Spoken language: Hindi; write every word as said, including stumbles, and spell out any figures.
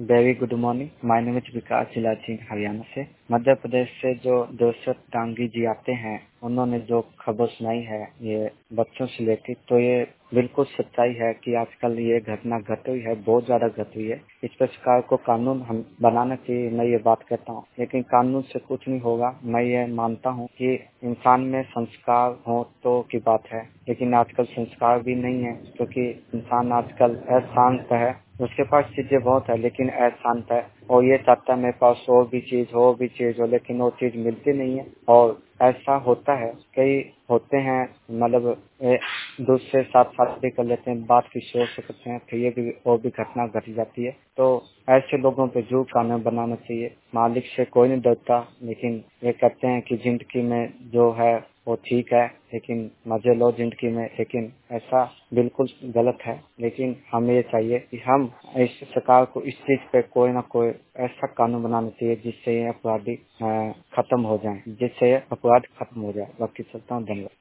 Very good morning. My name is Vikas, जिला जींद, हरियाणा से। मध्य प्रदेश से जो दोस्त टांगी जी आते हैं, उन्होंने जो खबर सुनाई है ये बच्चों से लेकर, तो ये बिल्कुल सच्चाई है कि आजकल ये घटना घट हुई है, बहुत ज्यादा घट हुई है। इस पर सरकार को कानून हम बनाना चाहिए, मैं ये बात कहता हूँ। लेकिन कानून से कुछ नहीं होगा। मैं ये मानता हूँ कि इंसान में संस्कार हो तो की बात है, लेकिन आजकल संस्कार भी नहीं है, क्योंकि इंसान आजकल अशांत है। उसके पास चीजें बहुत है लेकिन अशांत है, और ये चाहता है मेरे पास और भी चीज हो भी चीज हो, लेकिन वो चीज मिलती नहीं है। और ऐसा होता है, कई होते हैं मतलब ए, दूसरे साथ शादी कर लेते हैं, बात किसी और से करते हैं, फिर ये भी और भी घटना घट जाती है। तो ऐसे लोगों पे जरूर कानून बनाना चाहिए। मालिक से कोई नहीं डरता, लेकिन ये कहते हैं कि जिंदगी में जो है वो ठीक है, लेकिन मजे लो जिंदगी में, लेकिन ऐसा बिल्कुल गलत है। लेकिन हमें ये चाहिए कि हम इस सरकार को इस चीज पे कोई ना कोई ऐसा कानून बनाना चाहिए जिससे ये अपराधी अ, खत्म हो जाए, जिससे ये अपराध खत्म हो जाए। बाकी चलता हूँ, धन्यवाद।